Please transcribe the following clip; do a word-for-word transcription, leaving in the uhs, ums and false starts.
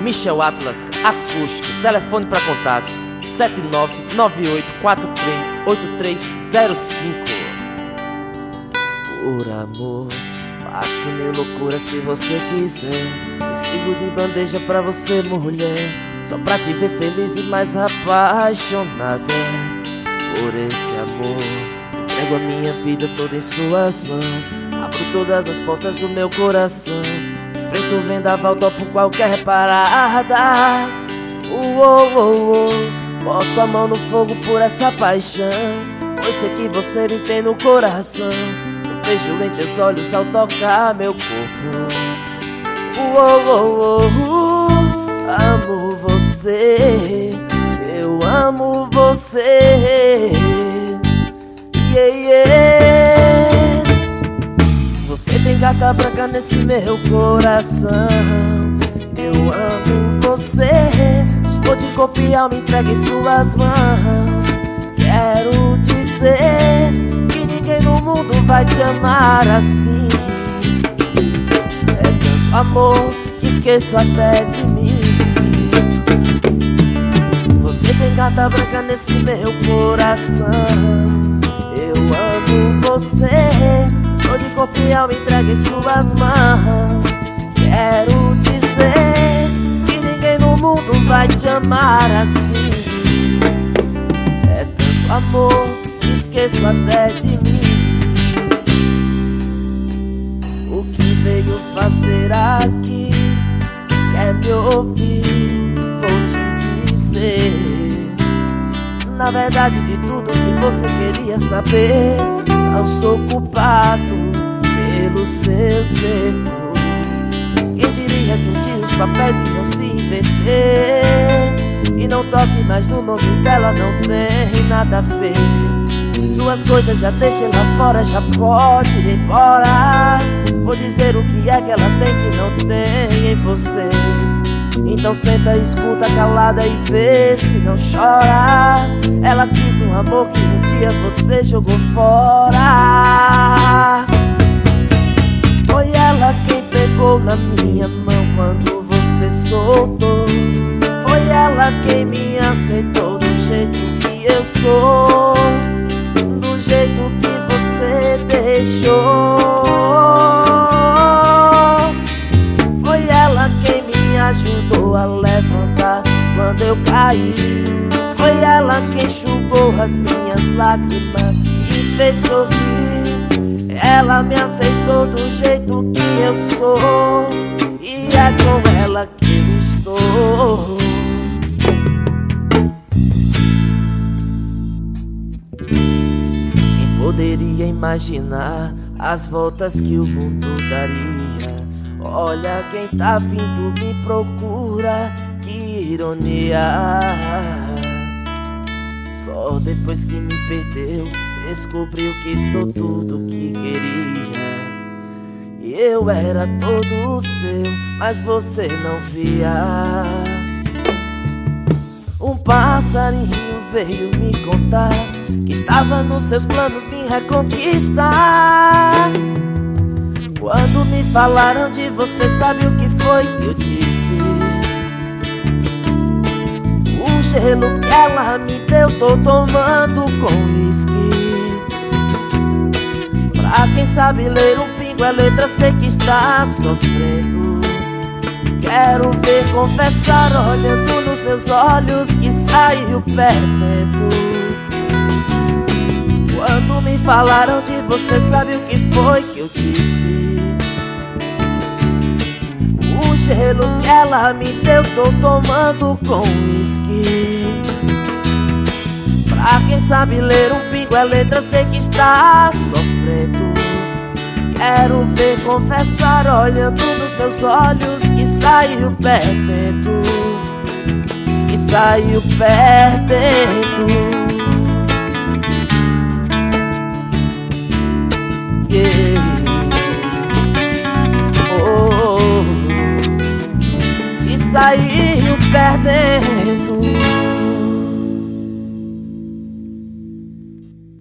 Michel Atlas, acústico. Telefone para contatos sete nove nove oito quatro três oito três zero cinco. Por amor, faço mil loucuras se você quiser. Me sirvo de bandeja pra você, mulher, só pra te ver feliz e mais apaixonada. Por esse amor, entrego a minha vida toda em suas mãos. Abro todas as portas do meu coração, enfrento o vendaval, topo qualquer parada. Uou, uou, uou. Boto a mão no fogo por essa paixão, pois sei que você me tem no coração. Eu vejo em teus olhos ao tocar meu corpo. Uou, uou, uou. Amo você, eu amo você. Yeah, yeah. Você tem gata branca nesse meu coração. Eu amo você, estou de copiar, me entrega em suas mãos. Quero dizer que ninguém no mundo vai te amar assim. É tanto amor que esqueço até de mim. Você tem gata branca nesse meu coração. Eu amo você, estou de copiar, me entrega em suas mãos. Quero dizer que ninguém no mundo vai te amar assim. É tanto amor que esqueço até de mim. O que veio fazer aqui? Se quer me ouvir, vou te dizer. Na verdade, de tudo que você queria saber, não sou culpado pelo seu cerco. Quem diria que um dia os papéis iam se inverter? E não toque mais no nome dela, não tem nada a ver. Suas coisas já deixei lá fora, já pode ir embora. Vou dizer o que é que ela tem que não tem em você. Então senta, escuta calada e vê se não chora. Ela quis um amor que um dia você jogou fora. Foi ela quem pegou na minha mão quando você soltou. Foi ela quem me aceitou do jeito que eu sou, do jeito que você deixou. Foi ela quem me ajudou a levantar quando eu caí. Foi ela quem enxugou as minhas lágrimas e fez sorrir. Ela me aceitou do jeito que eu sou, e é com ela que eu estou. Quem poderia imaginar as voltas que o mundo daria? Olha quem tá vindo, me procura, que ironia. Só depois que me perdeu, descobriu que sou tudo que queria. E eu era todo seu, mas você não via. Um passarinho veio me contar que estava nos seus planos me reconquistar. Quando me falaram de você, sabe o que foi que eu disse? O gelo que ela me deu, tô tomando com whisky. Pra quem sabe ler um pingo é letra, sei que está sofrendo. Quero ver confessar olhando nos meus olhos que saiu perto. Quando me falaram de você, sabe o que foi que eu disse? O gelo que ela me deu, tô tomando com whisky. Pra quem sabe ler um pingo é letra, sei que está sofrendo. Quero ver confessar olhando nos meus olhos que saiu perdendo, que saiu perdendo. Yeah. Oh, que saiu perdendo.